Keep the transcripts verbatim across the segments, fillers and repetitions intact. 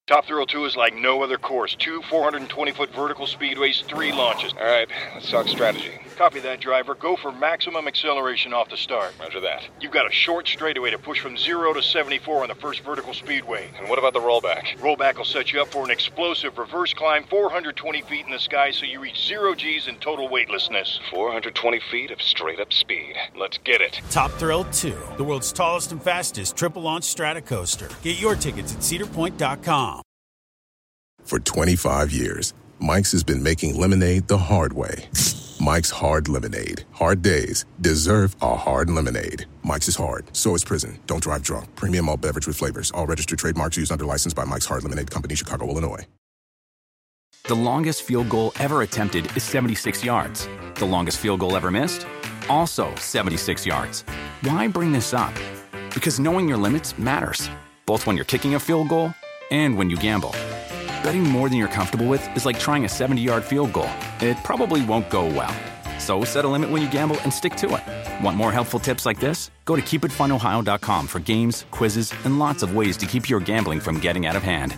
Top Thrill two is like no other course. Two four hundred twenty foot vertical speedways, three launches. All right, let's talk strategy. Copy that, driver. Go for maximum acceleration off the start. Roger that. You've got a short straightaway to push from zero to seventy-four on the first vertical speedway. And what about the rollback? Rollback will set you up for an explosive reverse climb four hundred twenty feet in the sky so you reach zero G's in total weightlessness. four hundred twenty feet of straight-up speed. Let's get it. Top Thrill two, the world's tallest and fastest triple-launch strata coaster. Get your tickets at cedar point dot com. For twenty-five years, Mike's has been making lemonade the hard way. Mike's Hard Lemonade. Hard days deserve a hard lemonade. Mike's is hard, so is prison. Don't drive drunk. Premium malt beverage with flavors. All registered trademarks used under license by Mike's Hard Lemonade Company, Chicago, Illinois. The longest field goal ever attempted is seventy-six yards. The longest field goal ever missed? Also seventy-six yards. Why bring this up? Because knowing your limits matters, both when you're kicking a field goal and when you gamble. Betting more than you're comfortable with is like trying a seventy-yard field goal. It probably won't go well. So set a limit when you gamble and stick to it. Want more helpful tips like this? Go to keep it fun ohio dot com for games, quizzes, and lots of ways to keep your gambling from getting out of hand.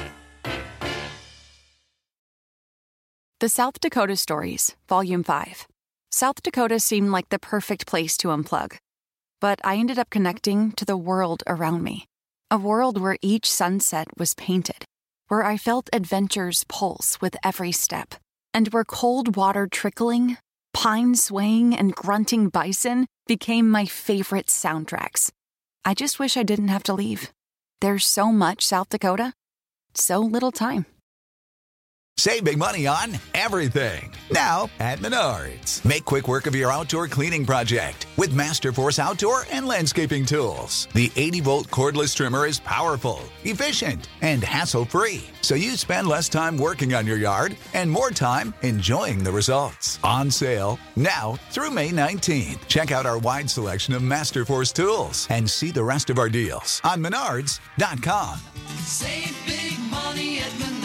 The South Dakota Stories, Volume five. South Dakota seemed like the perfect place to unplug. But I ended up connecting to the world around me. A world where each sunset was painted, where I felt adventure's pulse with every step, and where cold water trickling, pine swaying, and grunting bison became my favorite soundtracks. I just wish I didn't have to leave. There's so much South Dakota, so little time. Save big money on everything now at Menards. Make quick work of your outdoor cleaning project with Masterforce outdoor and landscaping tools. The eighty volt cordless trimmer is powerful, efficient, and hassle-free, so you spend less time working on your yard and more time enjoying the results. On sale now through May nineteenth. Check out our wide selection of Masterforce tools and see the rest of our deals on menards dot com. Save big money at Menards.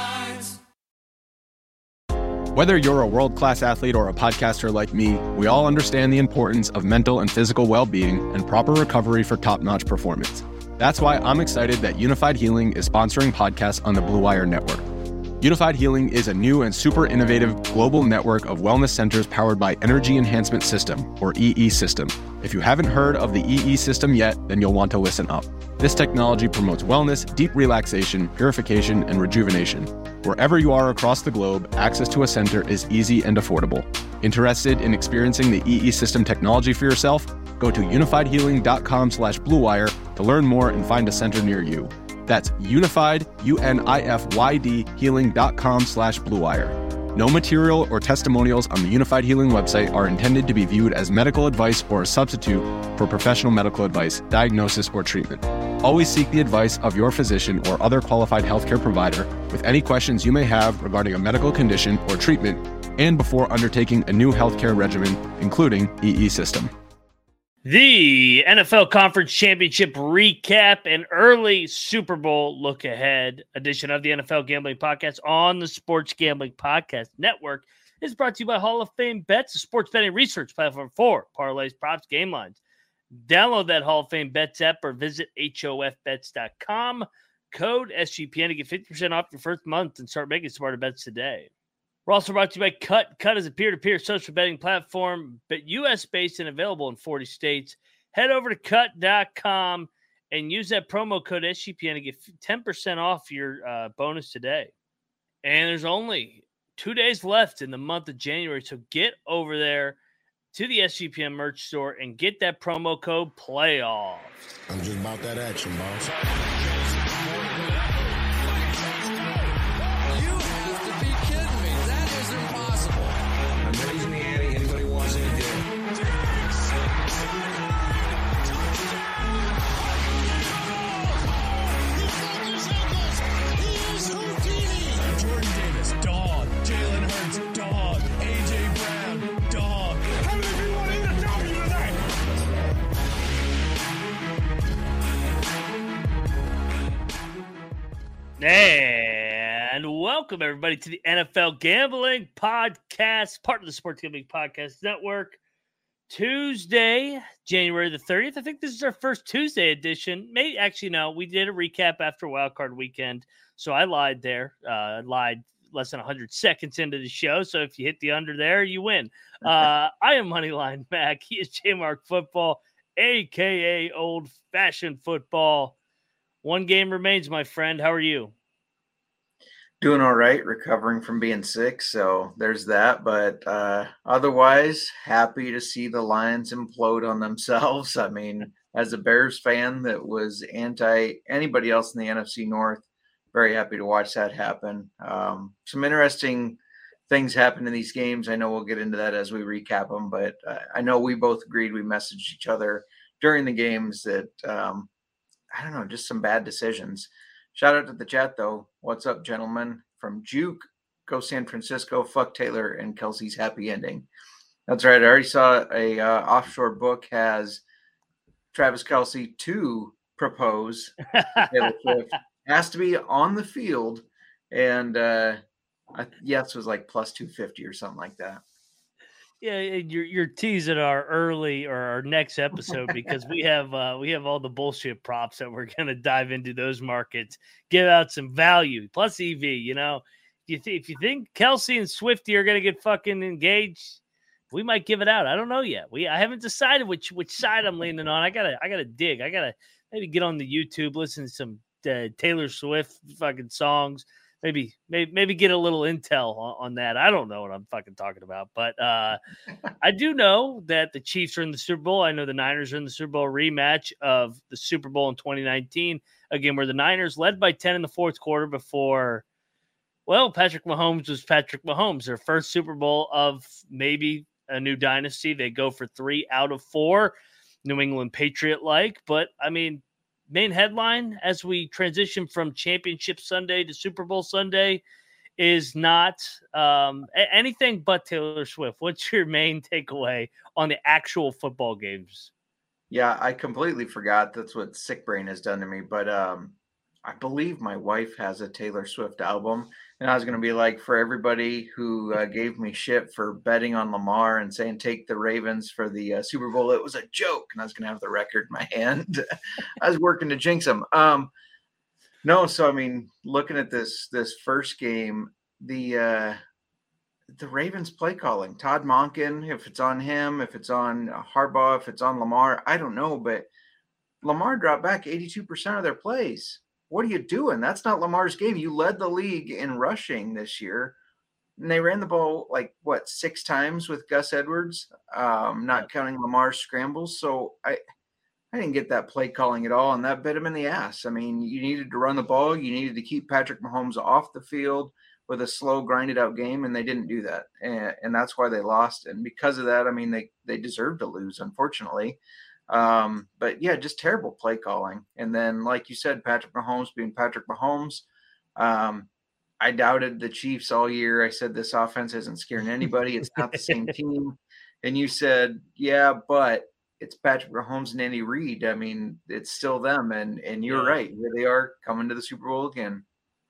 Whether you're a world-class athlete or a podcaster like me, we all understand the importance of mental and physical well-being and proper recovery for top-notch performance. That's why I'm excited that Unified Healing is sponsoring podcasts on the Blue Wire Network. Unified Healing is a new and super innovative global network of wellness centers powered by Energy Enhancement System, or E E System. If you haven't heard of the E E System yet, then you'll want to listen up. This technology promotes wellness, deep relaxation, purification, and rejuvenation. Wherever you are across the globe, access to a center is easy and affordable. Interested in experiencing the E E System technology for yourself? Go to unified healing dot com slash blue wire to learn more and find a center near you. That's unified, U N I F Y D, healing dot com slash blue wire. No material or testimonials on the Unified Healing website are intended to be viewed as medical advice or a substitute for professional medical advice, diagnosis, or treatment. Always seek the advice of your physician or other qualified healthcare provider with any questions you may have regarding a medical condition or treatment and before undertaking a new healthcare regimen, including E E System. The N F L Conference Championship recap and early Super Bowl look ahead edition of the N F L Gambling Podcast on the Sports Gambling Podcast Network is brought to you by Hall of Fame Bets, a sports betting research platform for parlays, props, game lines. Download that Hall of Fame Bets app or visit H O F bets dot com. Code S G P N to get fifty percent off your first month and start making smarter bets today. We're also brought to you by Cut. Cut is a peer-to-peer social betting platform, but U S-based and available in forty states. Head over to cut dot com and use that promo code S G P N to get ten percent off your uh, bonus today. And there's only two days left in the month of January, so get over there to the S G P N merch store and get that promo code PLAYOFFS. I'm just about that action, boss. And welcome, everybody, to the N F L Gambling Podcast, part of the Sports Gambling Podcast Network. Tuesday, January the thirtieth. I think this is our first Tuesday edition. Maybe actually no, we did a recap after Wildcard Weekend, so I lied there. Uh, I lied less than one hundred seconds into the show. So if you hit the under there, you win. Uh, I am Moneyline Mac. He is J-Mark Football, a k a. Old Fashioned Football. One game remains, my friend. How are you? Doing all right, recovering from being sick, so there's that. But uh, otherwise, happy to see the Lions implode on themselves. I mean, as a Bears fan that was anti anybody else in the N F C North, very happy to watch that happen. Um, some interesting things happen in these games. I know we'll get into that as we recap them, but uh, I know we both agreed. We messaged each other during the games that, um, I don't know, just some bad decisions. Shout out to the chat, though. What's up, gentlemen? From Juke, go San Francisco, fuck Taylor, and Kelsey's happy ending. That's right. I already saw a uh, offshore book has Travis Kelce to propose to Taylor Swift. Has to be on the field, and uh, I, yes, was like plus two fifty or something like that. Yeah, you're you're teasing our early or our next episode because we have uh, we have all the bullshit props that we're gonna dive into those markets, give out some value plus E V. You know, if you th- if you think Kelce and Swifty are gonna get fucking engaged, we might give it out. I don't know yet. We I haven't decided which which side I'm leaning on. I gotta I gotta dig. I gotta maybe get on the YouTube, listen to some uh, Taylor Swift fucking songs. Maybe, maybe, maybe get a little intel on, on that. I don't know what I'm fucking talking about, but uh, I do know that the Chiefs are in the Super Bowl. I know the Niners are in the Super Bowl rematch of the Super Bowl in twenty nineteen. Again, where the Niners led by ten in the fourth quarter before, well, Patrick Mahomes was Patrick Mahomes. Their first Super Bowl of maybe a new dynasty. They go for three out of four, New England Patriot-like. But, I mean, main headline as we transition from Championship Sunday to Super Bowl Sunday is not um, a- anything but Taylor Swift. What's your main takeaway on the actual football games? Yeah, I completely forgot. That's what Sick Brain has done to me. But um, I believe my wife has a Taylor Swift album. And I was going to be like, for everybody who uh, gave me shit for betting on Lamar and saying take the Ravens for the uh, Super Bowl, it was a joke. And I was going to have the record in my hand. I was working to jinx them. Um, no, so, I mean, looking at this this first game, the uh, the Ravens play calling, Todd Monken, if it's on him, if it's on Harbaugh, if it's on Lamar, I don't know. But Lamar dropped back eighty-two percent of their plays. What are you doing? That's not Lamar's game. You led the league in rushing this year. And they ran the ball like, what, six times with Gus Edwards, um, not counting Lamar's scrambles. So I I didn't get that play calling at all, and that bit him in the ass. I mean, you needed to run the ball. You needed to keep Patrick Mahomes off the field with a slow, grinded-out game, and they didn't do that. And, and that's why they lost. And because of that, I mean, they, they deserved to lose, unfortunately. Um, but yeah, just terrible play calling. And then, like you said, Patrick Mahomes being Patrick Mahomes. Um, I doubted the Chiefs all year. I said this offense isn't scaring anybody. It's not the same team. And you said, yeah, but it's Patrick Mahomes and Andy Reid. I mean, it's still them. And and you're Yeah. right. Here they are coming to the Super Bowl again.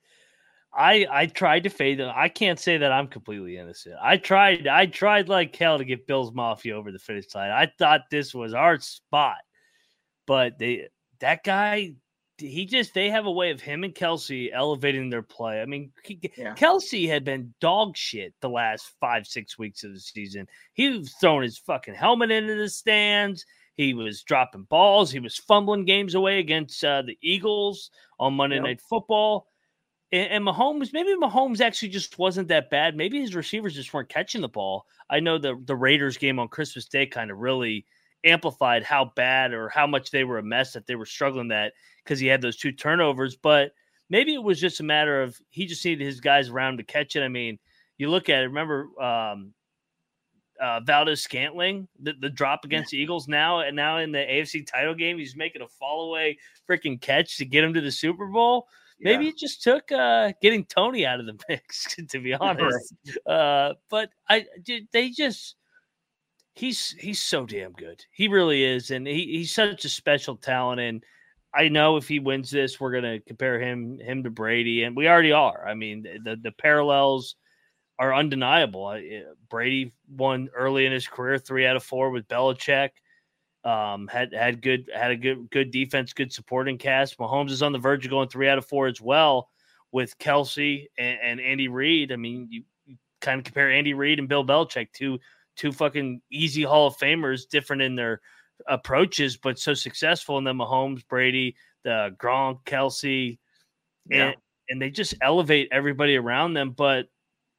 I I tried to fade them. I can't say that I'm completely innocent. I tried. I tried like hell to get Bills Mafia over the finish line. I thought this was our spot, but they that guy, he just they have a way of him and Kelce elevating their play. I mean, he, Yeah. Kelce had been dog shit the last five six weeks of the season. He was throwing his fucking helmet into the stands. He was dropping balls. He was fumbling games away against uh, the Eagles on Monday Yep. Night Football. And, and Mahomes, maybe Mahomes actually just wasn't that bad. Maybe his receivers just weren't catching the ball. I know the, the Raiders game on Christmas Day kind of really amplified how bad or how much they were a mess that they were struggling that because he had those two turnovers. But maybe it was just a matter of he just needed his guys around to catch it. I mean, you look at it, remember um, uh, Valdez Scantling, the, the drop against the Eagles now, and now in the A F C title game, he's making a fall away freaking catch to get him to the Super Bowl. Maybe Yeah. it just took uh, getting Tony out of the mix, to be honest. Uh, but I did. They just he's he's so damn good. He really is, and he, he's such a special talent. And I know if he wins this, we're gonna compare him him to Brady, and we already are. I mean, the the parallels are undeniable. I, Brady won early in his career, three out of four with Belichick. Um, had had good had a good good defense, good supporting cast. Mahomes is on the verge of going three out of four as well with Kelsey and, and Andy Reid. I mean, you, you kind of compare Andy Reid and Bill Belichick, two two fucking easy Hall of Famers, different in their approaches, but so successful. And then Mahomes, Brady, the Gronk, Kelsey, and, Yeah. and they just elevate everybody around them. But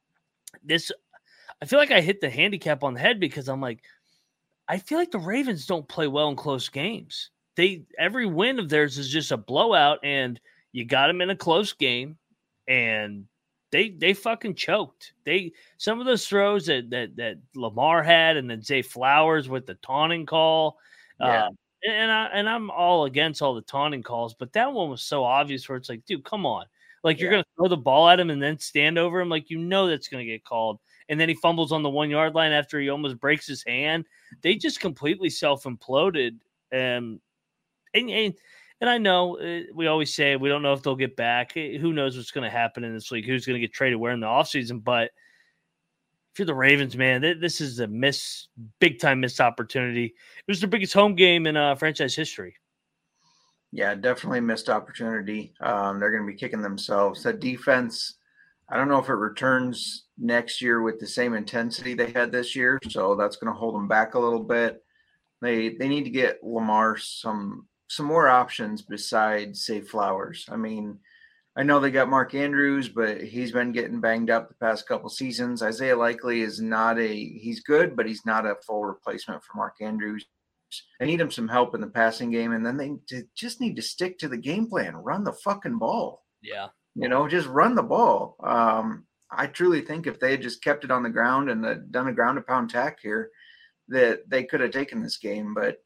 this, I feel like I hit the handicap on the head because I'm like, I feel like the Ravens don't play well in close games. They every win of theirs is just a blowout, and you got them in a close game, and they they fucking choked. They some of those throws that that that Lamar had, and then Zay Flowers with the taunting call. Yeah. Uh, and I and I'm all against all the taunting calls, but that one was so obvious where it's like, dude, come on. Like you're Yeah. gonna throw the ball at him and then stand over him, like you know that's gonna get called. And then he fumbles on the one yard line after he almost breaks his hand. They just completely self imploded. Um, and, and and I know uh, we always say we don't know if they'll get back. Eh, Who knows what's going to happen in this league? Who's going to get traded where in the offseason? But if you're the Ravens, man, th- this is a miss, big time missed opportunity. It was their biggest home game in uh, franchise history. Yeah, definitely missed opportunity. Um, they're going to be kicking themselves. That defense, I don't know if it returns next year with the same intensity they had this year, so that's going to hold them back a little bit. They they need to get Lamar some some more options besides, say, Flowers. I mean, I know they got Mark Andrews, but he's been getting banged up the past couple seasons. Isaiah Likely is not a – he's good, but he's not a full replacement for Mark Andrews. They need him some help in the passing game, and then they just need to stick to the game plan, run the fucking ball. Yeah. You know, just run the ball. Um, I truly think if they had just kept it on the ground and uh, done a ground and pound tack here, that they could have taken this game. But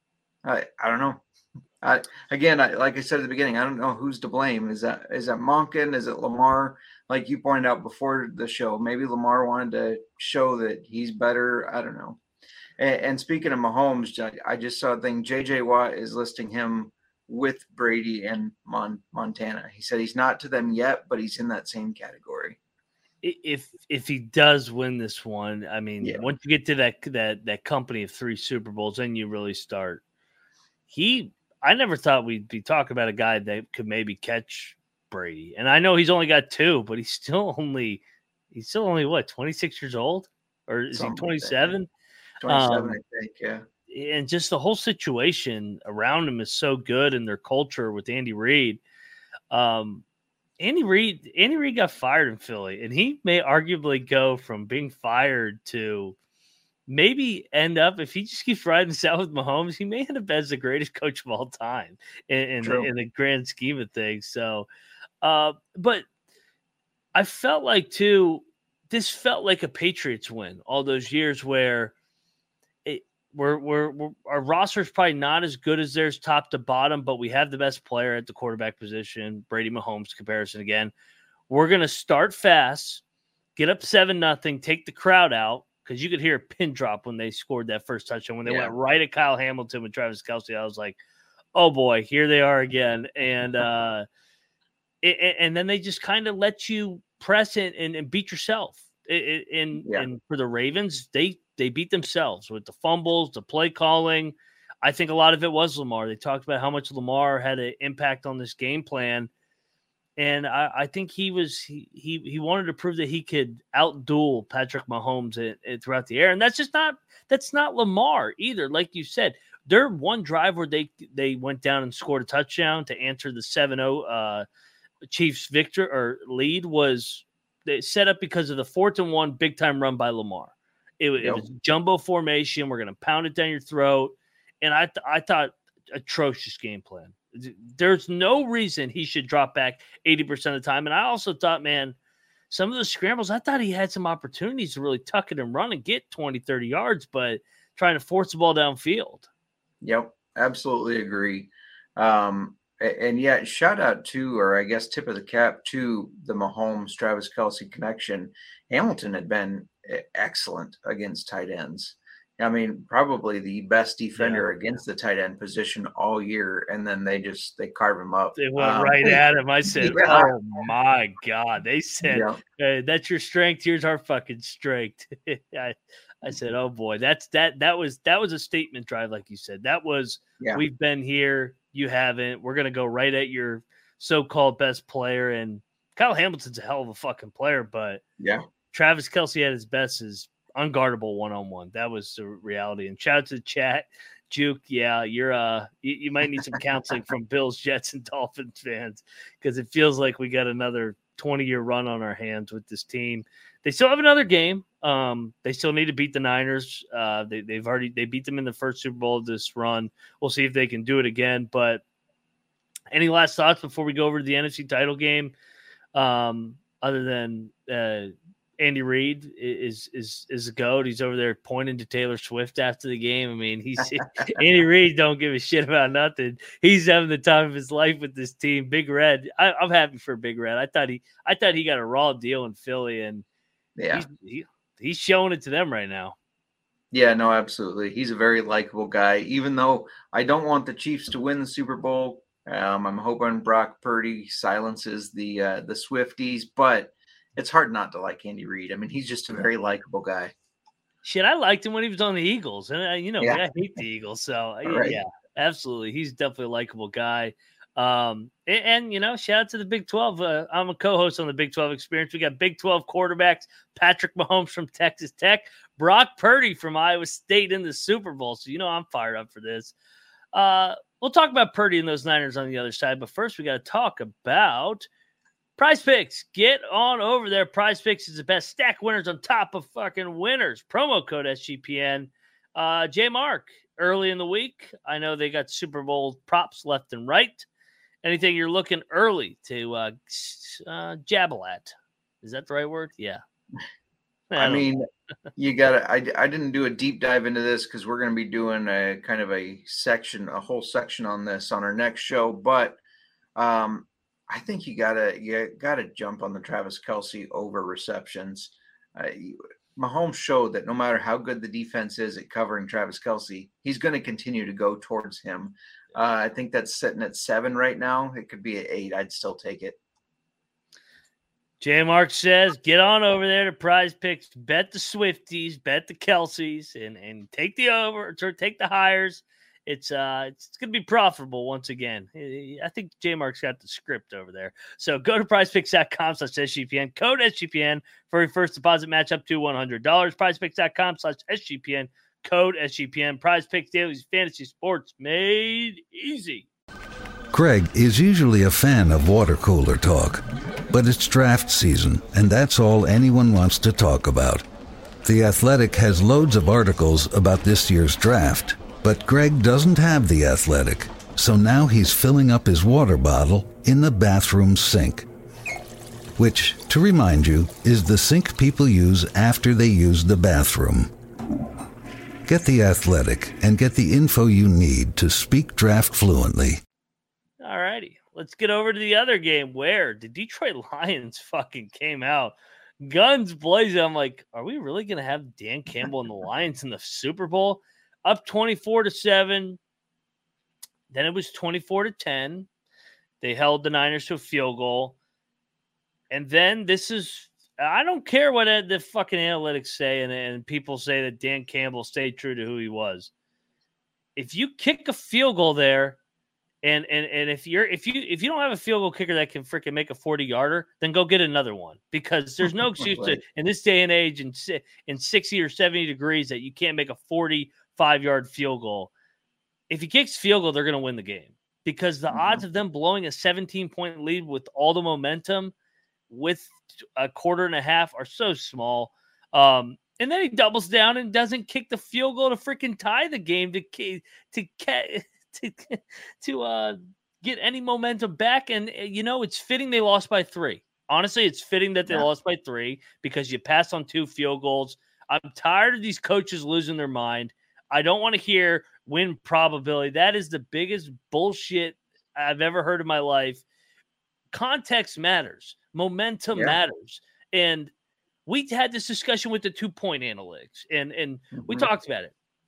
I, I don't know. I, again, I, like I said at the beginning, I don't know who's to blame. Is that is that Monken? Is it Lamar? Like you pointed out before the show, maybe Lamar wanted to show that he's better. I don't know. And, and speaking of Mahomes, I just saw a thing. J J Watt is listing him with Brady and Mon- Montana. He said he's not to them yet, but he's in that same category. If if he does win this one, I mean, Yeah. once you get to that that that company of three Super Bowls, then you really start. He, I never thought we'd be talking about a guy that could maybe catch Brady, and I know he's only got two, but he's still only he's still only what twenty-six years old, or is Something he twenty-seven? twenty-seven, Um, I think. Yeah. and just the whole situation around him is so good, and their culture with Andy Reid. Um, Andy Reid, Andy Reid got fired in Philly, and he may arguably go from being fired to maybe end up, if he just keeps riding this out with Mahomes, he may end up as the greatest coach of all time in, in, the, in the grand scheme of things. So, uh, but I felt like too, this felt like a Patriots win all those years where it, we're, we're, we're our roster is probably not as good as theirs top to bottom, but we have the best player at the quarterback position, Brady Mahomes comparison again. We're going to start fast, get up seven nothing, take the crowd out, because you could hear a pin drop when they scored that first touchdown. When they Yeah. went right at Kyle Hamilton with Travis Kelce, I was like, oh boy, here they are again. And uh, it, and then they just kind of let you press it and, and beat yourself. It, it, and, Yeah. and for the Ravens, they they beat themselves with the fumbles, the play calling. I think a lot of it was Lamar. They talked about how much Lamar had an impact on this game plan. And I, I think he was he, he he wanted to prove that he could outduel Patrick Mahomes in, in, throughout the air, and that's just not that's not Lamar either. Like you said, their one drive where they they went down and scored a touchdown to answer the seven oh uh, Chiefs victor or lead was they set up because of the fourth and one big time run by Lamar. It, it Yep. was jumbo formation. We're going to pound it down your throat, and I th- I thought atrocious game plan. There's no reason he should drop back eighty percent of the time. And I also thought, man, some of the scrambles, I thought he had some opportunities to really tuck it and run and get twenty, thirty yards, but trying to force the ball downfield. Yep, absolutely agree. Um, a- and yet, shout out to, or I guess tip of the cap to the Mahomes Travis Kelce connection. Hamilton had been e- excellent against tight ends. I mean, probably the best defender Yeah. against the tight end position all year, and then they just they carve him up. They went Um, right at him. I said, yeah. "Oh my god!" They said, Yeah. hey, "That's your strength. Here's our fucking strength." I, I said, "Oh boy, that's that. That was that was a statement drive, like you said. That was Yeah. we've been here, you haven't. We're gonna go right at your so-called best player." And Kyle Hamilton's a hell of a fucking player, but Yeah. Travis Kelce at his best is unguardable one-on-one. That was the reality. And shout out to the chat. Juke, yeah, you're uh you, you might need some counseling from Bills, Jets, and Dolphins fans, because it feels like we got another twenty-year run on our hands with this team. They still have another game. Um, they still need to beat the Niners. Uh, they, they've already they beat them in the first Super Bowl of this run. We'll see if they can do it again. But any last thoughts before we go over to the N F C title game? Um, other than uh, Andy Reid is is is a goat. He's over there pointing to Taylor Swift after the game. I mean, he's Andy Reid don't give a shit about nothing. He's having the time of his life with this team. Big Red, I, I'm happy for Big Red. I thought he I thought he got a raw deal in Philly, and Yeah. he's, he, he's showing it to them right now. Yeah, no, absolutely. He's a very likable guy. Even though I don't want the Chiefs to win the Super Bowl, um, I'm hoping Brock Purdy silences the uh, the Swifties. But it's hard not to like Andy Reid. I mean, he's just a very likable guy. Shit, I liked him when he was on the Eagles, and uh, you know, Yeah. I hate the Eagles, so uh, Right. yeah, absolutely, he's definitely a likable guy. Um, and, and you know, shout out to the Big twelve. Uh, I'm a co-host on the Big twelve Experience. We got Big twelve quarterbacks: Patrick Mahomes from Texas Tech, Brock Purdy from Iowa State in the Super Bowl. So you know, I'm fired up for this. Uh, we'll talk about Purdy and those Niners on the other side, but first we got to talk about Prize Picks. Get on over there. Prize Picks is the best stack winners on top of fucking winners. Promo code S G P N. Uh, J Mark, early in the week, I know they got Super Bowl props left and right. Anything you're looking early to uh, uh, jabble at? Is that the right word? Yeah. I, I mean, you got to, I, I didn't do a deep dive into this because we're going to be doing a kind of a section, a whole section on this on our next show. But um, I think you got to, you got to jump on the Travis Kelce over receptions. Uh, Mahomes showed that no matter how good the defense is at covering Travis Kelce, he's going to continue to go towards him. Uh, I think that's sitting at seven right now. It could be at eight. I'd still take it. J Mark says, get on over there to Prize Picks, bet the Swifties, bet the Kelseys, and, and take the over, or take the hires. It's uh, it's, it's going to be profitable once again. I think J Mark's got the script over there. So go to prize picks dot com slash S G P N, code S G P N for your first deposit match up to one hundred dollars. prize picks dot com slash S G P N, code S G P N. Prize Picks Daily Fantasy Sports made easy. Greg is usually a fan of water cooler talk, but it's draft season, and that's all anyone wants to talk about. The Athletic has loads of articles about this year's draft, but Greg doesn't have The Athletic, so now he's filling up his water bottle in the bathroom sink. Which, to remind you, is the sink people use after they use the bathroom. Get The Athletic and get the info you need to speak draft fluently. All righty. Let's get over to the other game where the Detroit Lions fucking came out. Guns blazing. I'm like, are we really going to have Dan Campbell and the Lions in the Super Bowl? Up twenty-four to seven. Then it was twenty-four to ten. They held the Niners to a field goal. And then this is, I don't care what the fucking analytics say, and, and people say that Dan Campbell stayed true to who he was. If you kick a field goal there, and and and if you're if you if you don't have a field goal kicker that can freaking make a forty yarder, then go get another one, because there's no excuse to, in this day and age, in in sixty or seventy degrees, that you can't make a forty-five yard field goal. If he kicks field goal, they're going to win the game, because the mm-hmm. odds of them blowing a seventeen point lead with all the momentum with a quarter and a half are so small. Um, and then he doubles down and doesn't kick the field goal to freaking tie the game to to to to uh, get any momentum back. And you know, it's fitting they lost by three. Honestly, it's fitting that they yeah. lost by three, because you passed on two field goals. I'm tired of these coaches losing their mind. I don't want to hear win probability. That is the biggest bullshit I've ever heard in my life. Context matters. Momentum yeah. matters. And we had this discussion with the two-point analytics, and, and mm-hmm. we talked about it.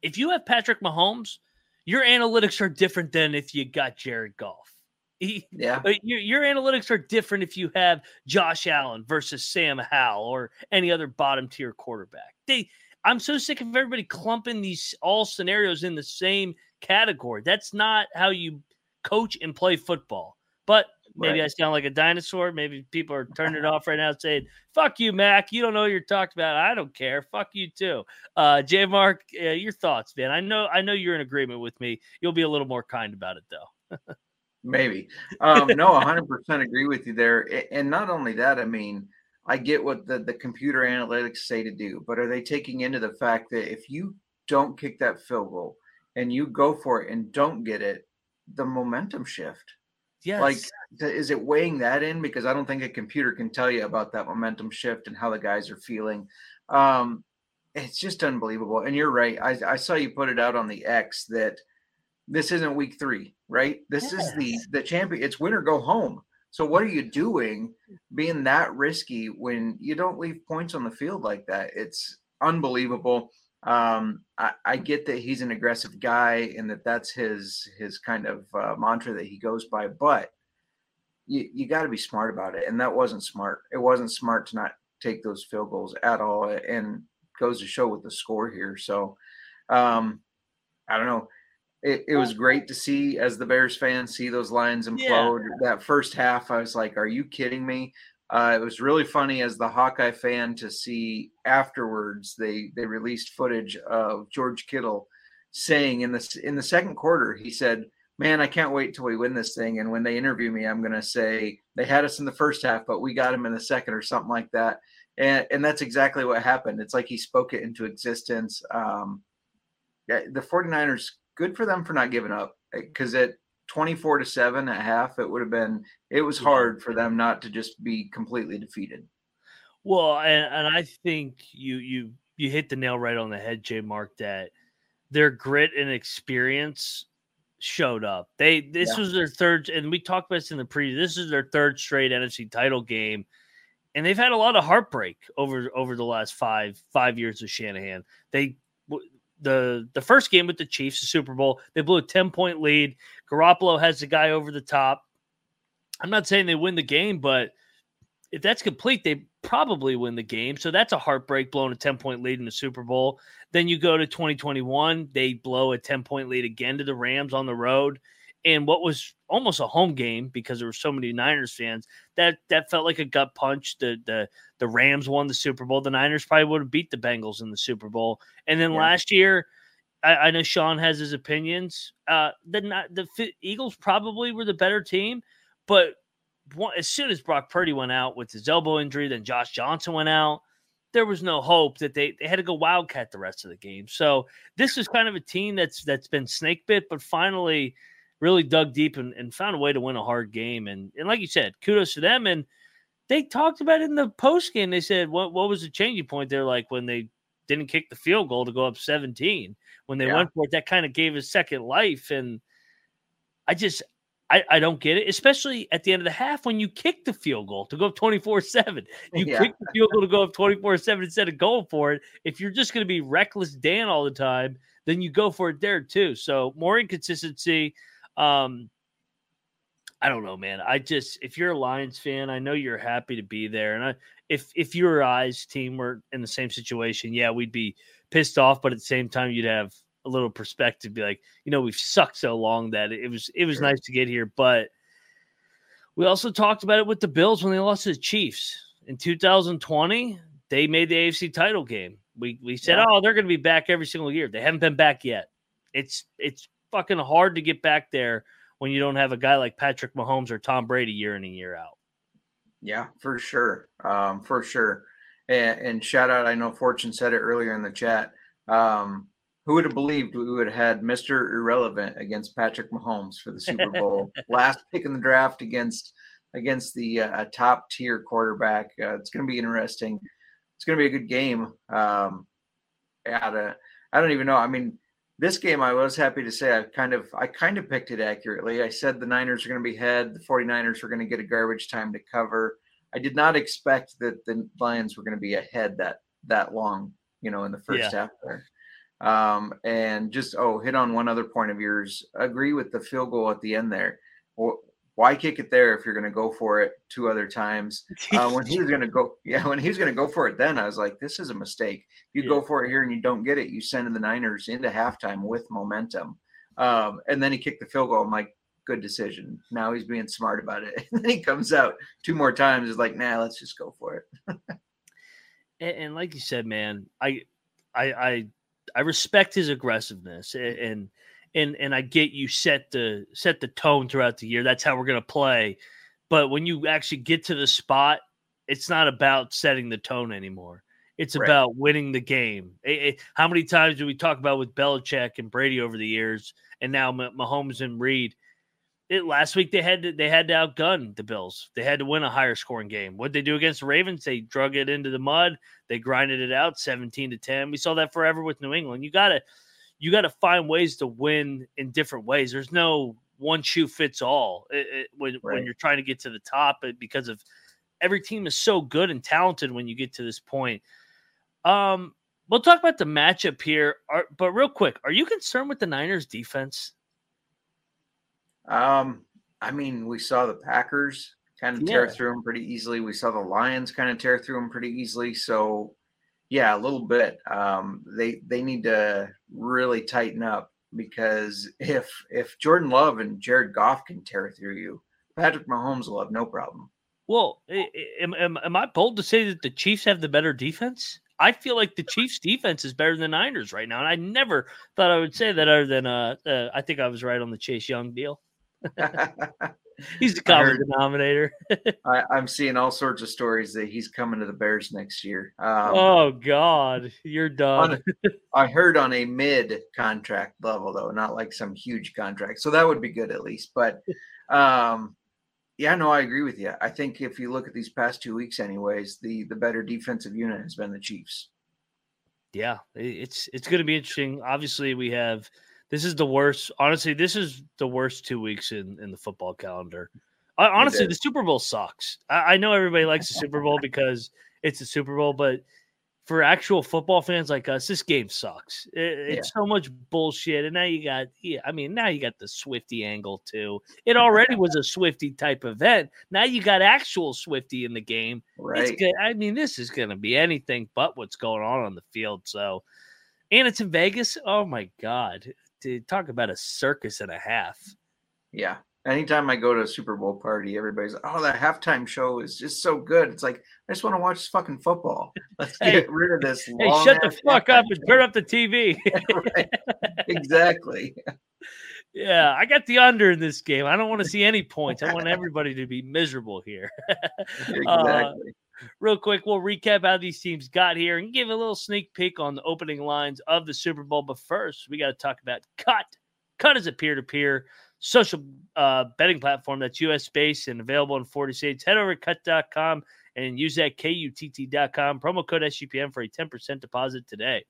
if you have Patrick Mahomes, your analytics are different than if you got Jared Goff. He, yeah. Your, your analytics are different if you have Josh Allen versus Sam Howell or any other bottom tier quarterback. They, I'm so sick of everybody clumping these all scenarios in the same category. That's not how you coach and play football. But maybe right. I sound like a dinosaur. Maybe people are turning it off right now saying, fuck you, Mac. You don't know what you're talking about. I don't care. Fuck you too. Uh, J Mark, uh, your thoughts, man. I know I know you're in agreement with me. You'll be a little more kind about it, though. Maybe. Um, no, one hundred percent agree with you there. And not only that, I mean, I get what the, the computer analytics say to do, but are they taking into the fact that if you don't kick that field goal and you go for it and don't get it, the momentum shift? Yes. Like, is it weighing that in? Because I don't think a computer can tell you about that momentum shift and how the guys are feeling. Um, it's just unbelievable. And you're right. I, I saw you put it out on the X that this isn't week three, right? This yes. is the, the champion. It's win or go home. So what are you doing being that risky when you don't leave points on the field like that? It's unbelievable. Um, I, I get that he's an aggressive guy and that that's his his kind of uh, mantra that he goes by, but you, you got to be smart about it. And that wasn't smart. It wasn't smart to not take those field goals at all, and goes to show with the score here. So um, I don't know. It, it was great to see, as the Bears fan, see those Lions implode. Yeah. That first half, I was like, are you kidding me? Uh, it was really funny as the Hawkeye fan to see afterwards they they released footage of George Kittle saying in the, in the second quarter, he said, man, I can't wait till we win this thing. And when they interview me, I'm going to say they had us in the first half, but we got him in the second or something like that. And, and that's exactly what happened. It's like he spoke it into existence. Um, yeah, the 49ers, good for them for not giving up, because at twenty-four to seven at half, it would have been, it was hard for them not to just be completely defeated. Well, and, and I think you you you hit the nail right on the head, J Mark, that their grit and experience showed up. They this yeah. was their third, and we talked about this in the preview. This is their third straight N F C title game, and they've had a lot of heartbreak over over the last five five years of Shanahan. They the the first game with the Chiefs, the Super Bowl, they blew a ten-point lead. Garoppolo has the guy over the top. I'm not saying they win the game, but if that's complete, they probably win the game. So that's a heartbreak, blowing a ten-point lead in the Super Bowl. Then you go to twenty twenty-one, they blow a ten-point lead again to the Rams on the road. And what was almost a home game, because there were so many Niners fans, that that felt like a gut punch. The the the Rams won the Super Bowl. The Niners probably would have beat the Bengals in the Super Bowl. And then yeah. last year, I, I know Sean has his opinions. Uh, the the Eagles probably were the better team, but one, as soon as Brock Purdy went out with his elbow injury, then Josh Johnson went out, there was no hope that they, they had to go Wildcat the rest of the game. So this is kind of a team that's that's been snake bit, but finally really dug deep and, and found a way to win a hard game. And, and like you said, kudos to them. And they talked about it in the post game. They said, what, what was the changing point there? Like when they didn't kick the field goal to go up seventeen, when they yeah. went for it, that kind of gave a second life. And I just, I, I don't get it, especially at the end of the half when you kick the field goal to go up twenty-four seven. You yeah. kick the field goal to go up twenty-four seven instead of going for it. If you're just going to be reckless Dan all the time, then you go for it there too. So more inconsistency. Um, I don't know, man. I just, if you're a Lions fan, I know you're happy to be there. And I, if, if your eyes team were in the same situation, yeah, we'd be pissed off, but at the same time, you'd have a little perspective, be like, you know, we've sucked so long that it was, it was sure. nice to get here. But we also talked about it with the Bills when they lost to the Chiefs in two thousand twenty. They made the A F C title game. We, we said, yeah. oh, they're going to be back every single year. They haven't been back yet. It's, it's, fucking hard to get back there when you don't have a guy like Patrick Mahomes or Tom Brady year in and year out. Yeah, for sure. Um, for sure. And, and shout out, I know Fortune said it earlier in the chat. Um, who would have believed we would have had Mister Irrelevant against Patrick Mahomes for the Super Bowl? Last pick in the draft against against the uh, top tier quarterback. Uh, it's going to be interesting. It's going to be a good game. Um, yeah, to, I don't even know. I mean, this game, I was happy to say I kind of I kind of picked it accurately. I said the Niners are going to be ahead. The 49ers were going to get a garbage time to cover. I did not expect that the Lions were going to be ahead that that long, you know, in the first yeah. half there. Um, and just, oh, hit on one other point of yours. Agree with the field goal at the end there. Why kick it there if you're going to go for it two other times? Uh, when he was going to go, yeah, when he was going to go for it then, I was like, this is a mistake. You yeah. go for it here and you don't get it. You send the Niners into halftime with momentum. Um, and then he kicked the field goal. I'm like, good decision. Now he's being smart about it. And then he comes out two more times. Is like, nah, let's just go for it. and, and like you said, man, I, I, I, I respect his aggressiveness and, and, and I get you set the, set the tone throughout the year. That's how we're going to play. But when you actually get to the spot, it's not about setting the tone anymore. It's right. about winning the game. It, it, how many times do we talk about with Belichick and Brady over the years, and now Mahomes and Reed? It, last week they had to they had to outgun the Bills. They had to win a higher scoring game. What did they do against the Ravens? They drug it into the mud. They grinded it out seventeen to ten. We saw that forever with New England. You gotta you gotta find ways to win in different ways. There's no one shoe fits all it, it, when right. when you're trying to get to the top, because of every team is so good and talented when you get to this point. Um, we'll talk about the matchup here, are, but real quick, are you concerned with the Niners defense? Um, I mean, we saw the Packers kind of tear yeah. through them pretty easily. We saw the Lions kind of tear through them pretty easily. So, yeah, a little bit. Um, they they need to really tighten up, because if if Jordan Love and Jared Goff can tear through you, Patrick Mahomes will have no problem. Well, am, am, am I bold to say that the Chiefs have the better defense? I feel like the Chiefs' defense is better than the Niners right now, and I never thought I would say that. Other than uh, uh I think I was right on the Chase Young deal. He's the common heard, denominator. I, I'm seeing all sorts of stories that he's coming to the Bears next year. Um, oh God, you're done. A, I heard on a mid-contract level, though, not like some huge contract, so that would be good at least. But um, yeah, no, I agree with you. I think if you look at these past two weeks, anyways, the the better defensive unit has been the Chiefs. Yeah, it's it's going to be interesting. Obviously, we have. This is the worst. Honestly, this is the worst two weeks in, in the football calendar. I, honestly, the Super Bowl sucks. I, I know everybody likes the Super Bowl because it's the Super Bowl, but for actual football fans like us, this game sucks. It, yeah. It's so much bullshit. And now you got, yeah, I mean, now you got the Swifty angle too. It already was a Swifty type event. Now you got actual Swifty in the game. Right. It's good. I mean, this is going to be anything but what's going on on the field. So, and it's in Vegas. Oh my God. Dude, talk about a circus and a half. Yeah. Anytime I go to a Super Bowl party, everybody's like, oh, that halftime show is just so good. It's like, I just want to watch fucking football. Let's get hey, rid of this. Hey, shut the fuck up and turn up the T V. Right. Exactly. Yeah, I got the under in this game. I don't want to see any points. I want everybody to be miserable here. Exactly. Uh, real quick, we'll recap how these teams got here and give a little sneak peek on the opening lines of the Super Bowl. But first, we got to talk about Cut. Cut is a peer-to-peer social uh, betting platform that's U S-based and available in forty states. Head over to cut dot com and use that K U T T dot com promo code S G P N for a ten percent deposit today.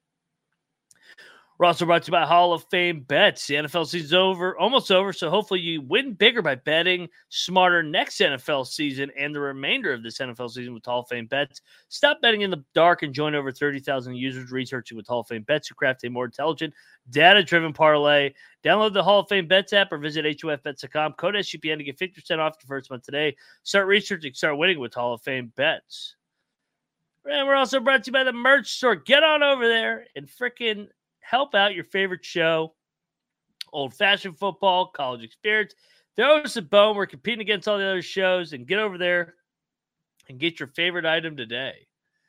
We're also brought to you by Hall of Fame Bets. The N F L season's over, almost over, so hopefully you win bigger by betting smarter next N F L season and the remainder of this N F L season with Hall of Fame Bets. Stop betting in the dark and join over thirty thousand users researching with Hall of Fame Bets who craft a more intelligent, data-driven parlay. Download the Hall of Fame Bets app or visit H O F bets dot com. Code S G P N to get fifty percent off your first month today. Start researching, start winning with Hall of Fame Bets. And we're also brought to you by the merch store. Get on over there and freaking help out your favorite show, old-fashioned football, college experience. Throw us a bone. We're competing against all the other shows, and get over there and get your favorite item today.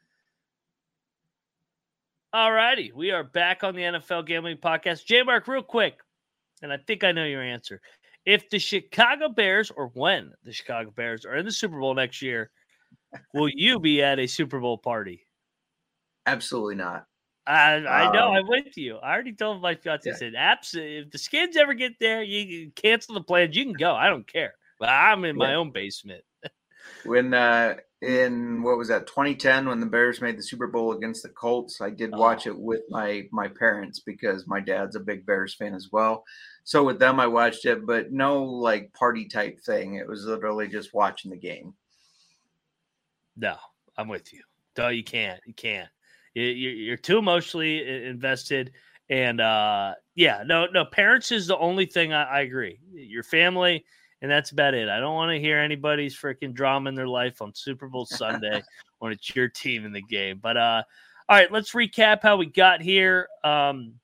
All righty, we are back on the N F L Gambling Podcast. J-Mark, real quick, and I think I know your answer. If the Chicago Bears, or when the Chicago Bears are in the Super Bowl next year, will you be at a Super Bowl party? Absolutely not. I, I know. Um, I'm with you. I already told my fiance. Yeah. I said, absolutely. If the Skins ever get there, you can cancel the plans. You can go. I don't care. But I'm in my yeah. own basement. When uh, in what was that twenty ten when the Bears made the Super Bowl against the Colts, I did watch oh. it with my my parents because my dad's a big Bears fan as well. So with them, I watched it, but no like party type thing. It was literally just watching the game. No, I'm with you. No, you can't. You can't. You're too emotionally invested, And uh, yeah, no, no, parents is the only thing I, I agree. Your family, and that's about it. I don't want to hear anybody's freaking drama in their life on Super Bowl Sunday when it's your team in the game. But uh, all right, let's recap how we got here. Um,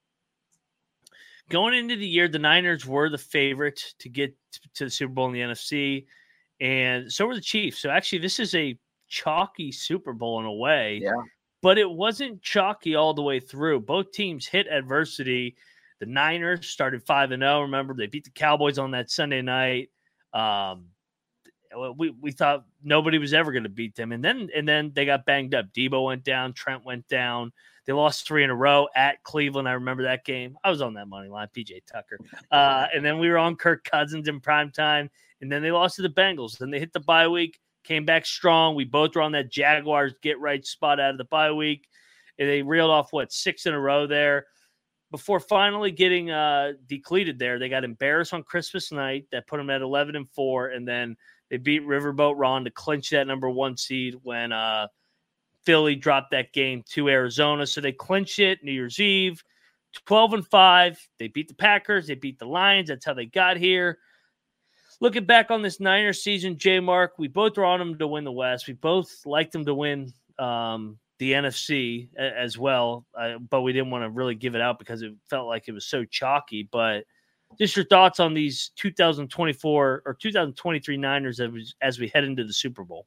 going into the year, the Niners were the favorite to get to the Super Bowl in the N F C, and so were the Chiefs. So actually, this is a chalky Super Bowl in a way. Yeah. But it wasn't chalky all the way through. Both teams hit adversity. The Niners started five and oh. Remember, they beat the Cowboys on that Sunday night. Um, we we thought nobody was ever going to beat them. And then and then they got banged up. Debo went down. Trent went down. They lost three in a row at Cleveland. I remember that game. I was on that money line, P J Tucker. Uh, and then we were on Kirk Cousins in primetime. And then they lost to the Bengals. Then they hit the bye week. Came back strong. We both were on that Jaguars get-right spot out of the bye week. And they reeled off, what, six in a row there. Before finally getting uh, depleted there, they got embarrassed on Christmas night. That put them at eleven and four. And then they beat Riverboat Ron to clinch that number one seed when uh, Philly dropped that game to Arizona. So they clinched it New Year's Eve, twelve and five. They beat the Packers. They beat the Lions. That's how they got here. Looking back on this Niners season, J. Mark, we both were on them to win the West. We both liked them to win um, the N F C a- as well, uh, but we didn't want to really give it out because it felt like it was so chalky. But just your thoughts on these two thousand twenty-four or two thousand twenty-three Niners as we, as we head into the Super Bowl.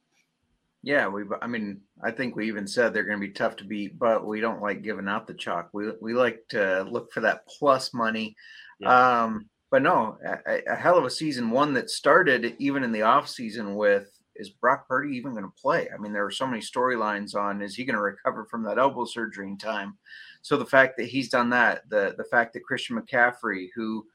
Yeah, we. I mean, I think we even said they're going to be tough to beat, but we don't like giving out the chalk. We we like to look for that plus money. Yeah. Um, But no, a, a hell of a season, one that started even in the offseason with, is Brock Purdy even going to play? I mean, there were so many storylines on, is he going to recover from that elbow surgery in time? So the fact that he's done that, the the fact that Christian McCaffrey, who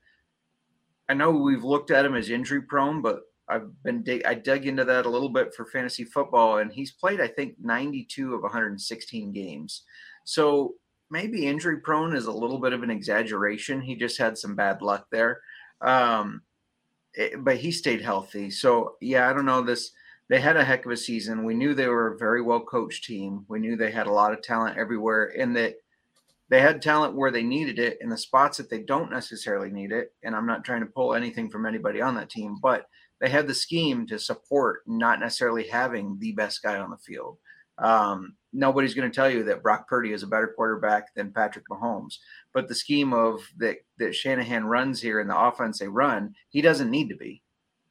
I know we've looked at him as injury prone, but I've been dig- I dug into that a little bit for fantasy football, and he's played, I think, ninety-two of one hundred sixteen games. So maybe injury prone is a little bit of an exaggeration. He just had some bad luck there. Um, it, but he stayed healthy. So yeah, I don't know this, they had a heck of a season. We knew they were a very well coached team. We knew they had a lot of talent everywhere, and that they had talent where they needed it in the spots that they don't necessarily need it. And I'm not trying to pull anything from anybody on that team, but they had the scheme to support not necessarily having the best guy on the field. Um, nobody's going to tell you that Brock Purdy is a better quarterback than Patrick Mahomes, but the scheme of that, that Shanahan runs here and the offense they run, he doesn't need to be.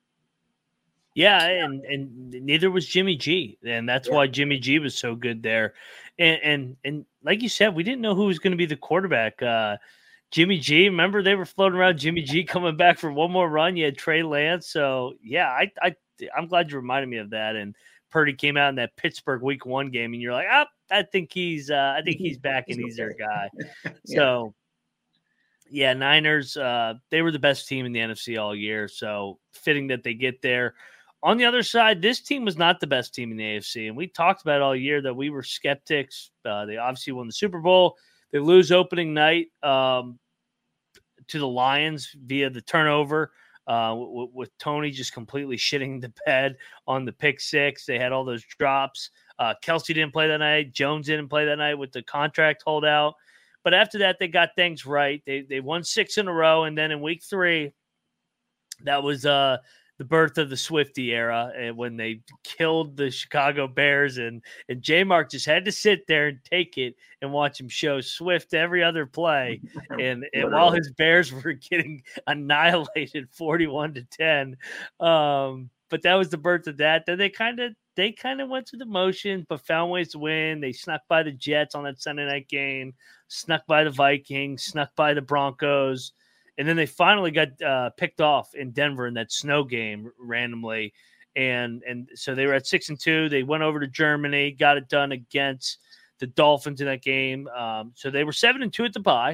Yeah. And, and neither was Jimmy G. And that's yeah. why Jimmy G was so good there. And, and, and like you said, we didn't know who was going to be the quarterback. Uh, Jimmy G, remember they were floating around Jimmy G coming back for one more run. You had Trey Lance. So yeah, I, I, I'm glad you reminded me of that. And Purdy came out in that Pittsburgh week one game, and you're like, oh, I think he's, uh, I think he's back, and he's their guy. yeah. So, yeah, Niners, uh, they were the best team in the N F C all year. So fitting that they get there. On the other side, this team was not the best team in the A F C, and we talked about all year that we were skeptics. Uh, they obviously won the Super Bowl. They lose opening night um, to the Lions via the turnover. Uh, with, with Tony just completely shitting the bed on the pick six. They had all those drops. Uh, Kelsey didn't play that night. Jones didn't play that night with the contract holdout. But after that, they got things right. They they won six in a row. And then in week three, that was uh, the birth of the Swiftie era, and when they killed the Chicago Bears. And, and J-Mark just had to sit there and take it and watch him show Swift every other play. And, and while his Bears were getting annihilated forty-one to ten, um, but that was the birth of that. Then they kind of they kind of went through the motions, but found ways to win. They snuck by the Jets on that Sunday night game, snuck by the Vikings, snuck by the Broncos. And then they finally got uh, picked off in Denver in that snow game randomly. And and so they were at six and two. They went over to Germany, got it done against the Dolphins in that game. Um, so they were seven and two at the bye.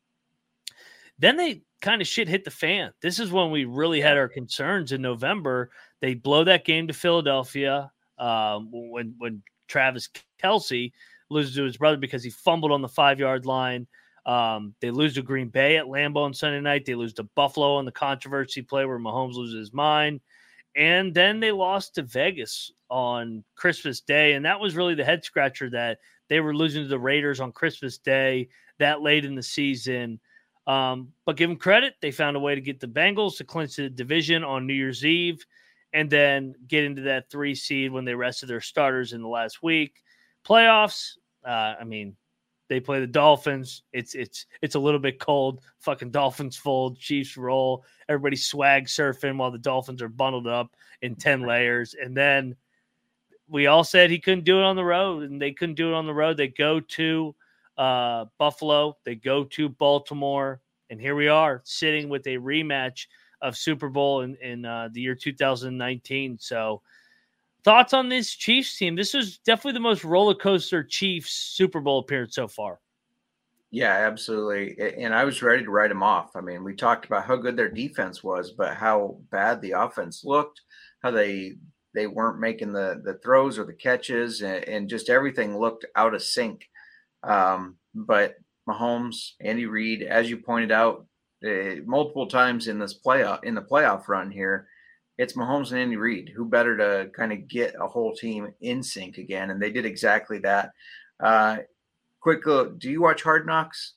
Then they kind of shit hit the fan. This is when we really had our concerns in November. They blow that game to Philadelphia um, when when Travis Kelce loses to his brother because he fumbled on the five-yard line. Um, they lose to Green Bay at Lambeau on Sunday night. They lose to Buffalo on the controversy play where Mahomes loses his mind. And then they lost to Vegas on Christmas Day. And that was really the head scratcher, that they were losing to the Raiders on Christmas Day. that late in the season. Um, but give them credit. They found a way to get the Bengals to clinch the division on New Year's Eve and then get into that three seed when they rested their starters in the last week. Playoffs, uh, I mean, they play the Dolphins. It's it's it's a little bit cold. Fucking Dolphins fold, Chiefs roll. Everybody swag surfing while the Dolphins are bundled up in ten layers. And then we all said he couldn't do it on the road, and they couldn't do it on the road. They go to uh, Buffalo. They go to Baltimore. And here we are sitting with a rematch of Super Bowl in, in uh, the year two thousand nineteen. So thoughts on this Chiefs team? This was definitely the most roller coaster Chiefs Super Bowl appearance so far. Yeah, absolutely. And I was ready to write them off. I mean, we talked about how good their defense was, but how bad the offense looked, how they they weren't making the, the throws or the catches, and, and just everything looked out of sync. Um, but Mahomes, Andy Reid, as you pointed out uh, multiple times in this playoff in the playoff run here, it's Mahomes and Andy Reid. Who better to kind of get a whole team in sync again? And they did exactly that. Uh, quick, look, do you watch Hard Knocks?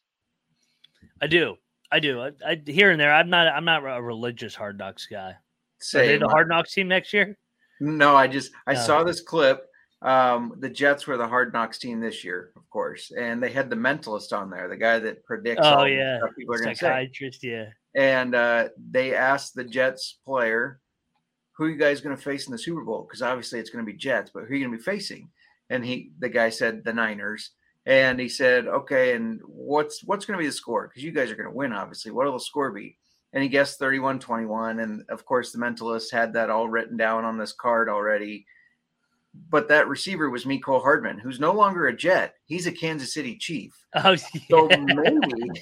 I do. I do. I, I here and there. I'm not. I'm not a religious Hard Knocks guy. Same. Are they the Hard Knocks team next year? No, I just I No. saw this clip. Um, the Jets were the Hard Knocks team this year, of course, and they had the mentalist on there, the guy that predicts. Oh all the yeah, stuff people are going to say. psychiatrist. Yeah. And uh, they asked the Jets player, "Who are you guys going to face in the Super Bowl?" Because obviously it's going to be Jets, but who are you going to be facing? And he, the guy said the Niners, and he said, "Okay, and what's what's going to be the score? Because you guys are going to win, obviously. What will the score be?" And he guessed thirty-one twenty-one, and of course the mentalist had that all written down on this card already. But that receiver was Mecole Hardman, who's no longer a Jet. He's a Kansas City Chief. Oh, yeah. So maybe,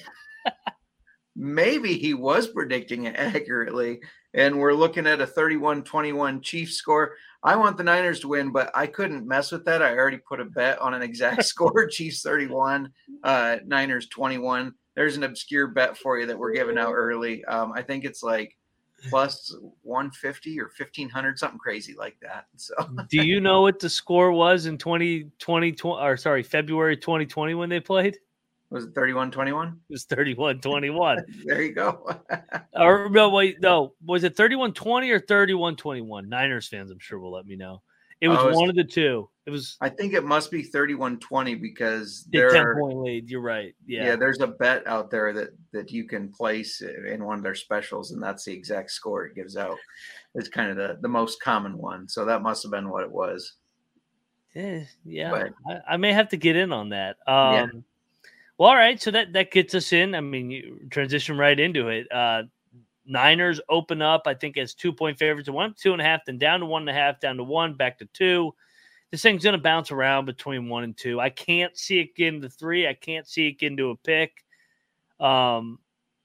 maybe he was predicting it accurately. And we're looking at a thirty-one twenty-one Chiefs score. I want the Niners to win, but I couldn't mess with that. I already put a bet on an exact score. Chiefs thirty-one, uh, Niners twenty-one. There's an obscure bet for you that we're giving out early. Um, I think it's like plus one fifty or fifteen hundred, something crazy like that. So, do you know what the score was in twenty twenty, or sorry, February twenty twenty when they played? Was it thirty-one twenty-one? It was thirty-one twenty-one. There you go. Or no, wait, no. Was it thirty-one twenty or thirty-one twenty-one? Niners fans, I'm sure, will let me know. It was, Oh, it was- one of the two. It was I think it must be thirty-one twenty because the there ten are, point lead. You're right. Yeah. yeah, there's a bet out there that that you can place in one of their specials, and that's the exact score it gives out. It's kind of the, the most common one. So that must have been what it was. Eh, yeah. But- I, I may have to get in on that. Um, Yeah. Well, all right. So that, that gets us in. I mean, you transition right into it. Uh, Niners open up, I think, as two point favorites. It went up two and a half, then down to one and a half, down to one, back to two. This thing's going to bounce around between one and two. I can't see it getting to three. I can't see it getting to a pick. Um,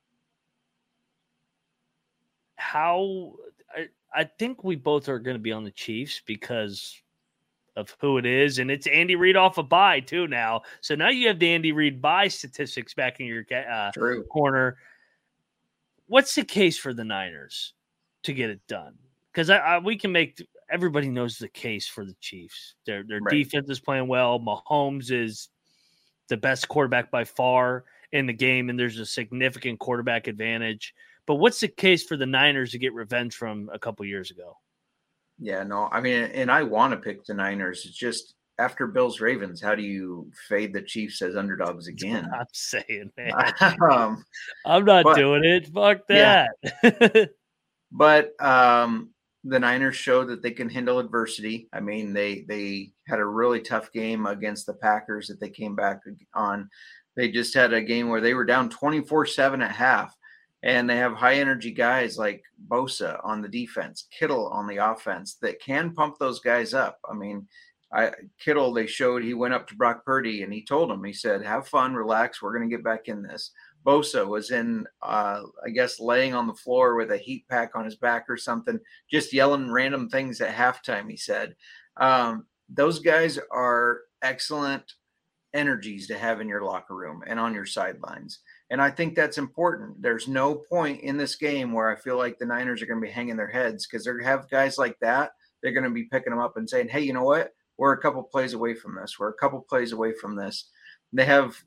how I, I think we both are going to be on the Chiefs because of who it is, and it's Andy Reid off a bye too now. So now you have the Andy Reid bye statistics back in your uh, True. corner. What's the case for the Niners to get it done? Because I, I, we can make everybody knows the case for the Chiefs. Their their Right. defense is playing well. Mahomes is the best quarterback by far in the game, and there's a significant quarterback advantage. But what's the case for the Niners to get revenge from a couple years ago? Yeah, no, I mean, and I want to pick the Niners. It's just after Bills Ravens, how do you fade the Chiefs as underdogs again? I'm saying, man. um, I'm not but- doing it. Fuck Yeah. that. But um, the Niners showed that they can handle adversity. I mean, they they had a really tough game against the Packers that they came back on. They just had a game where they were down twenty-four seven at half, and they have high energy guys like Bosa on the defense, Kittle on the offense that can pump those guys up. I mean, I Kittle, they showed he went up to Brock Purdy and he told him, he said, "Have fun, relax. We're going to get back in this." Bosa was in, uh, I guess, laying on the floor with a heat pack on his back or something, just yelling random things at halftime, he said. Um, those guys are excellent energies to have in your locker room and on your sidelines. And I think that's important. There's no point in this game where I feel like the Niners are going to be hanging their heads because they're going to have guys like that. They're going to be picking them up and saying, "Hey, you know what? We're a couple plays away from this. We're a couple plays away from this." They have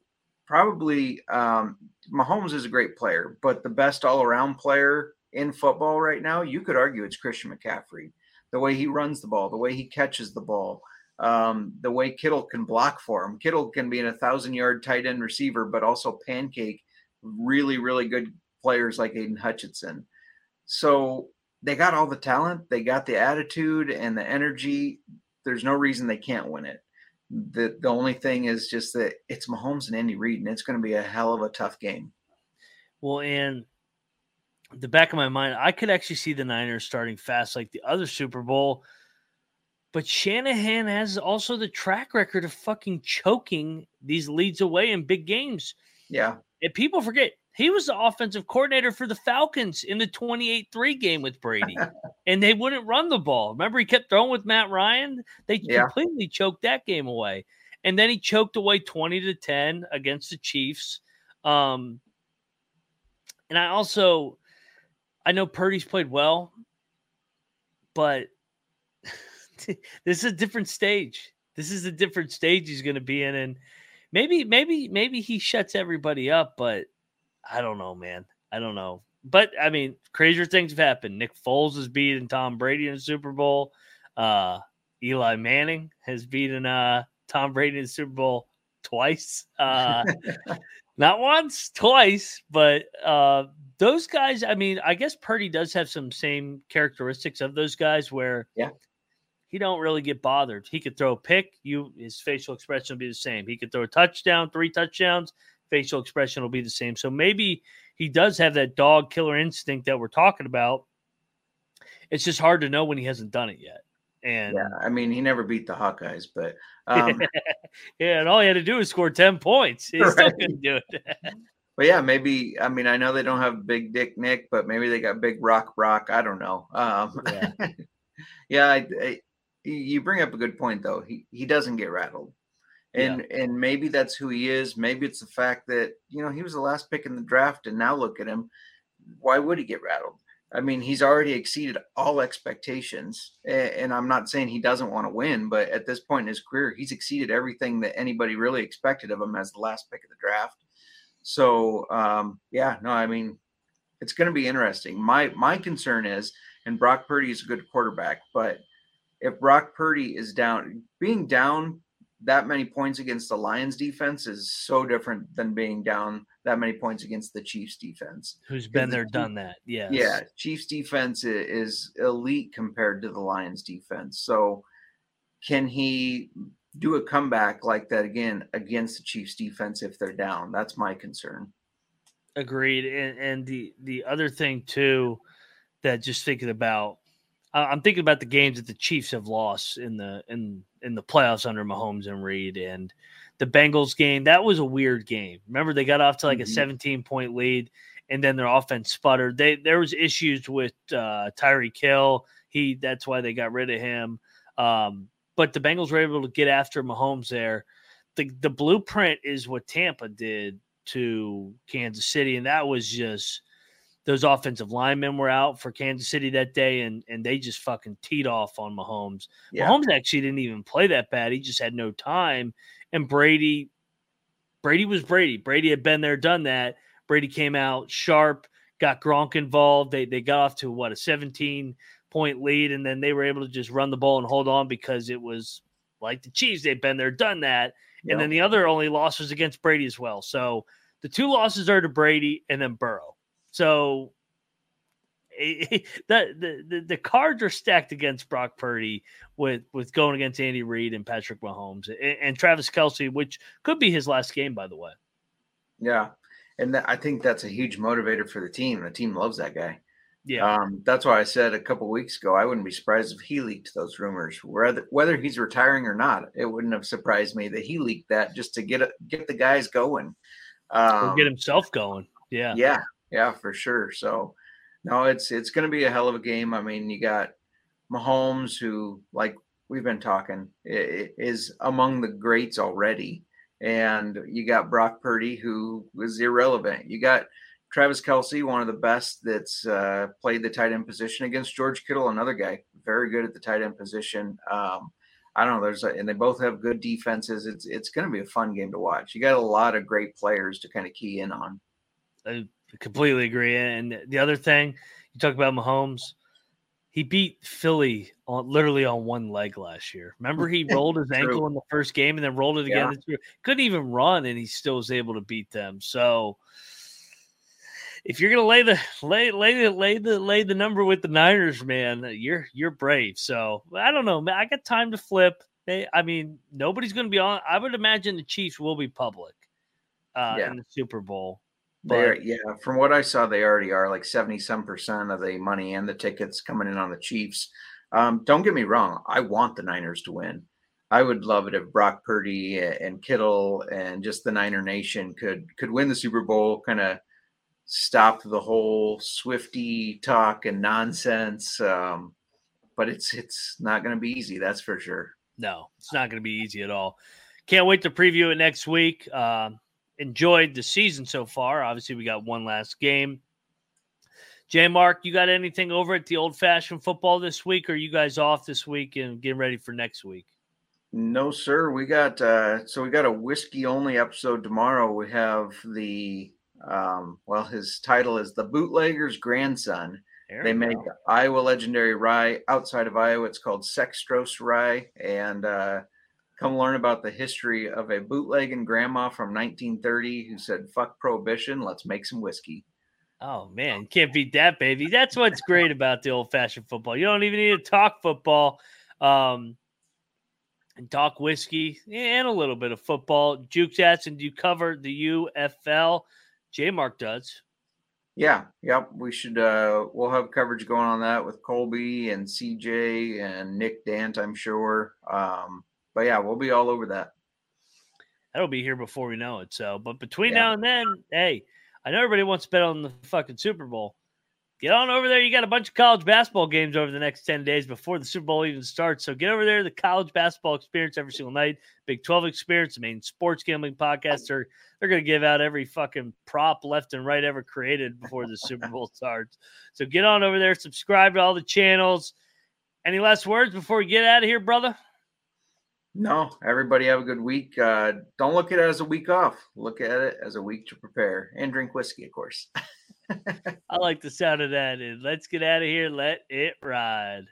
probably um, Mahomes is a great player, but the best all-around player in football right now, you could argue it's Christian McCaffrey. The way he runs the ball, the way he catches the ball, um, the way Kittle can block for him. Kittle can be an a thousand-yard tight end receiver, but also pancake really, really good players like Aiden Hutchinson. So they got all the talent, they got the attitude and the energy. There's no reason they can't win it. The the only thing is just that it's Mahomes and Andy Reid, and it's going to be a hell of a tough game. Well, and the back of my mind, I could actually see the Niners starting fast like the other Super Bowl, but Shanahan has also the track record of fucking choking these leads away in big games. Yeah. And people forget, he was the offensive coordinator for the Falcons in the twenty-eight three game with Brady, and they wouldn't run the ball. Remember, he kept throwing with Matt Ryan? They yeah. completely choked that game away. And then he choked away twenty to ten against the Chiefs. Um, and I also, I know Purdy's played well, but this is a different stage. This is a different stage he's going to be in. And maybe, maybe, maybe he shuts everybody up, but I don't know, man. I don't know. But, I mean, crazier things have happened. Nick Foles has beaten Tom Brady in the Super Bowl. Uh, Eli Manning has beaten uh, Tom Brady in the Super Bowl twice. Uh, not once, twice. But uh, those guys, I mean, I guess Purdy does have some same characteristics of those guys where yeah. he don't really get bothered. He could throw a pick. You, his facial expression will be the same. He could throw a touchdown, three touchdowns. Facial expression will be the same. So maybe he does have that dog killer instinct that we're talking about. It's just hard to know when he hasn't done it yet. And yeah, I mean, he never beat the Hawkeyes, but um, yeah, and all he had to do was score ten points. He right. still couldn't do it. But yeah, maybe. I mean, I know they don't have Big Dick Nick, but maybe they got Big Rock Brock. I don't know. Um, yeah, yeah. I, I, you bring up a good point, though. He he doesn't get rattled. And yeah. and maybe that's who he is. Maybe it's the fact that, you know, he was the last pick in the draft, and now look at him. Why would he get rattled? I mean, he's already exceeded all expectations. And I'm not saying he doesn't want to win, but at this point in his career, he's exceeded everything that anybody really expected of him as the last pick of the draft. So, um, yeah, no, I mean, it's going to be interesting. My my concern is, and Brock Purdy is a good quarterback, but if Brock Purdy is down, being down that many points against the Lions defense is so different than being down that many points against the Chiefs defense. Who's been there, done that. Yeah. Yeah. Chiefs defense is elite compared to the Lions defense. So can he do a comeback like that again against the Chiefs defense if they're down? That's my concern. Agreed. And, and the, the other thing too, that just thinking about, I'm thinking about the games that the Chiefs have lost in the in in the playoffs under Mahomes and Reid, and the Bengals game. That was a weird game. Remember, they got off to like mm-hmm. a seventeen point lead, and then their offense sputtered. They there was issues with uh, Tyreek Hill. He that's why they got rid of him. Um, but the Bengals were able to get after Mahomes there. The the blueprint is what Tampa did to Kansas City, and that was just. Those offensive linemen were out for Kansas City that day, and, and they just fucking teed off on Mahomes. Yeah. Mahomes actually didn't even play that bad. He just had no time. And Brady, Brady was Brady. Brady had been there, done that. Brady came out sharp, got Gronk involved. They they got off to, what, a seventeen-point lead, and then they were able to just run the ball and hold on because it was like the Chiefs. They'd been there, done that. Yeah. And then the other only loss was against Brady as well. So the two losses are to Brady and then Burrow. So the, the the cards are stacked against Brock Purdy with, with going against Andy Reid and Patrick Mahomes and, and Travis Kelce, which could be his last game, by the way. Yeah, and th- I think that's a huge motivator for the team. The team loves that guy. Yeah, um, that's why I said a couple weeks ago I wouldn't be surprised if he leaked those rumors. Whether whether he's retiring or not, it wouldn't have surprised me that he leaked that just to get a, get the guys going, um, or get himself going. Yeah, yeah. Yeah, for sure. So, no, it's it's going to be a hell of a game. I mean, you got Mahomes, who, like we've been talking, is among the greats already. And you got Brock Purdy, who was irrelevant. You got Travis Kelce, one of the best that's uh, played the tight end position against George Kittle, another guy very good at the tight end position. Um, I don't know. There's a, and they both have good defenses. It's it's going to be a fun game to watch. You got a lot of great players to kind of key in on. I completely agree. And the other thing, you talk about Mahomes, he beat Philly on literally on one leg last year. Remember, he rolled his ankle in the first game and then rolled it again. Yeah. Couldn't even run, and he still was able to beat them. So if you're gonna lay the lay lay the lay the lay the number with the Niners, man, you're you're brave. So I don't know, man. I got time to flip. They, I mean, nobody's gonna be on. I would imagine the Chiefs will be public uh, yeah. in the Super Bowl. They're yeah. From what I saw, they already are like seventy some percent of the money and the tickets coming in on the Chiefs. Um, don't get me wrong. I want the Niners to win. I would love it if Brock Purdy and Kittle and just the Niner Nation could could win the Super Bowl. Kind of stop the whole Swiftie talk and nonsense. Um, but it's it's not going to be easy. That's for sure. No, it's not going to be easy at all. Can't wait to preview it next week. Um, enjoyed the season so far. Obviously, we got one last game. J Mark, you got anything over at the Old Fashioned Football this week, or are you guys off this week and getting ready for next week? No, sir. We got uh, so we got a whiskey only episode tomorrow. We have the um, well, his title is The Bootlegger's Grandson. There they make go. Iowa legendary rye outside of Iowa. It's called Sextros Rye, and uh, come learn about the history of a bootlegging grandma from nineteen thirty who said, "Fuck prohibition, let's make some whiskey." Oh man, can't beat that, baby. That's what's great about the Old Fashioned Football. You don't even need to talk football. Um, And talk whiskey and a little bit of football. Juke Jackson, do you cover the U F L? J Mark does. Yeah, yep. We should. Uh, we'll have coverage going on that with Colby and C J and Nick Dant, I'm sure. Um, but yeah, we'll be all over that. That'll be here before we know it. So, but between yeah. now and then, hey, I know everybody wants to bet on the fucking Super Bowl. Get on over there. You got a bunch of college basketball games over the next ten days before the Super Bowl even starts. So get over there. The college basketball experience every single night. Big twelve experience. I mean, sports gambling podcasts are they're going to give out every fucking prop left and right ever created before the Super Bowl starts. So get on over there. Subscribe to all the channels. Any last words before we get out of here, brother? No, everybody have a good week. Uh, don't look at it as a week off. Look at it as a week to prepare and drink whiskey, of course. I like the sound of that. And let's get out of here. Let it ride.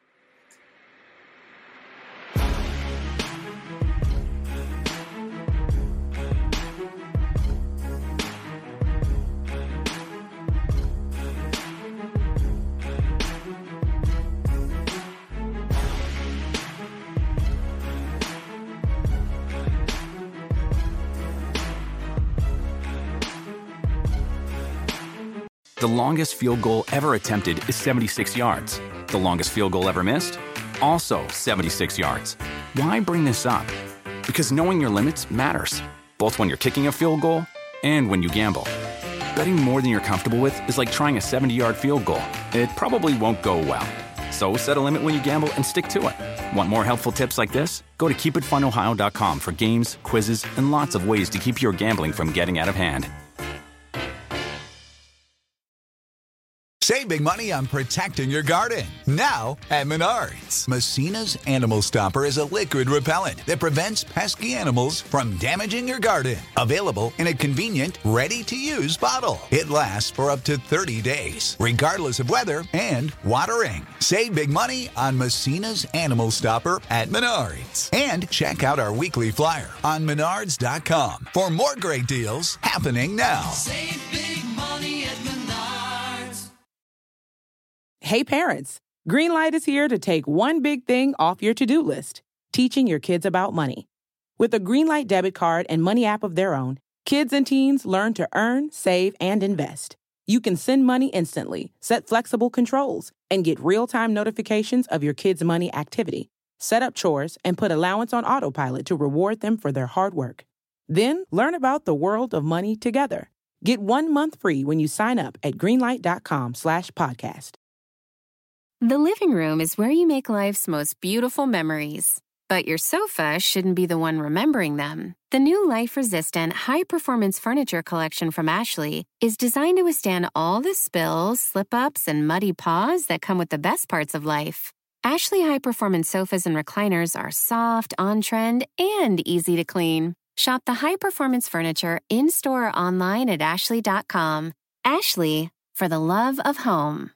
The longest field goal ever attempted is seventy-six yards. The longest field goal ever missed? Also seventy-six yards. Why bring this up? Because knowing your limits matters, both when you're kicking a field goal and when you gamble. Betting more than you're comfortable with is like trying a seventy-yard field goal. It probably won't go well. So set a limit when you gamble and stick to it. Want more helpful tips like this? Go to keep it fun ohio dot com for games, quizzes, and lots of ways to keep your gambling from getting out of hand. Save big money on protecting your garden. Now at Menards. Messina's Animal Stopper is a liquid repellent that prevents pesky animals from damaging your garden. Available in a convenient, ready-to-use bottle. It lasts for up to thirty days, regardless of weather and watering. Save big money on Messina's Animal Stopper at Menards. And check out our weekly flyer on menards dot com for more great deals happening now. Save big money at Menards. Hey parents, Greenlight is here to take one big thing off your to-do list, teaching your kids about money. With a Greenlight debit card and money app of their own, kids and teens learn to earn, save, and invest. You can send money instantly, set flexible controls, and get real-time notifications of your kids' money activity. Set up chores and put allowance on autopilot to reward them for their hard work. Then learn about the world of money together. Get one month free when you sign up at greenlight dot com slash podcast. The living room is where you make life's most beautiful memories. But your sofa shouldn't be the one remembering them. The new life-resistant, high-performance furniture collection from Ashley is designed to withstand all the spills, slip-ups, and muddy paws that come with the best parts of life. Ashley High Performance sofas and recliners are soft, on-trend, and easy to clean. Shop the High Performance furniture in-store or online at ashley dot com. Ashley, for the love of home.